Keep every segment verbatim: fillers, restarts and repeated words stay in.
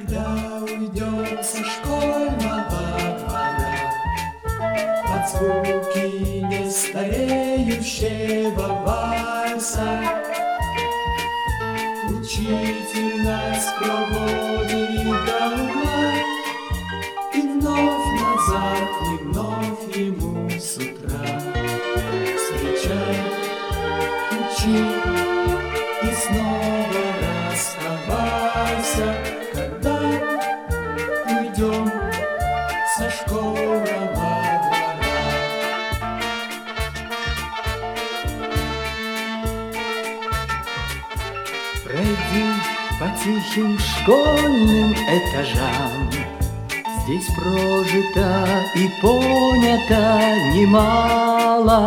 Когда уйдем со школьного двора под звуки нестареющего вальса, учитель нас проводит до угла, и вновь назад, и вновь ему с утра. Встречай, учи и снова расставайся, когда уйдем со школьного двора. Пройди по тихим школьным этажам, здесь прожито и понято немало.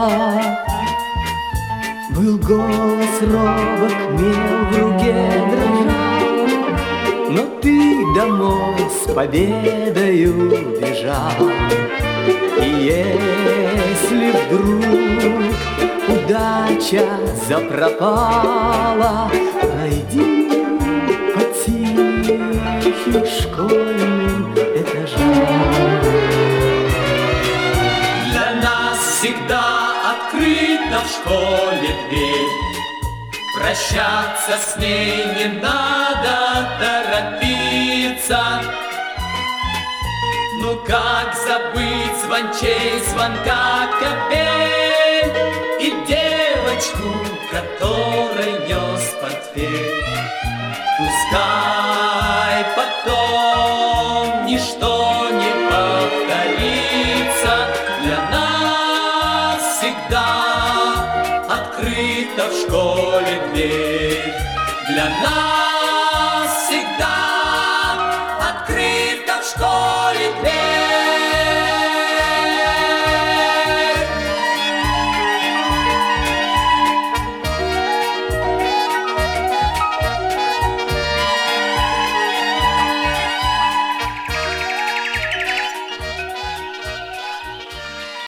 Был голос робок, мел в руке дрожал, но ты домой с победою бежал. И если вдруг удача запропала, пройди по тихим школьным этажам. Для нас всегда открыта в школе дверь, прощаться с ней не надо торопиться. Ну как забыть звончей звонка капель и девочку, которой нес портфель? Пускай потом ничто не повторится, для нас всегда открыта в школе дверь. Для нас всегда открыта в школе дверь.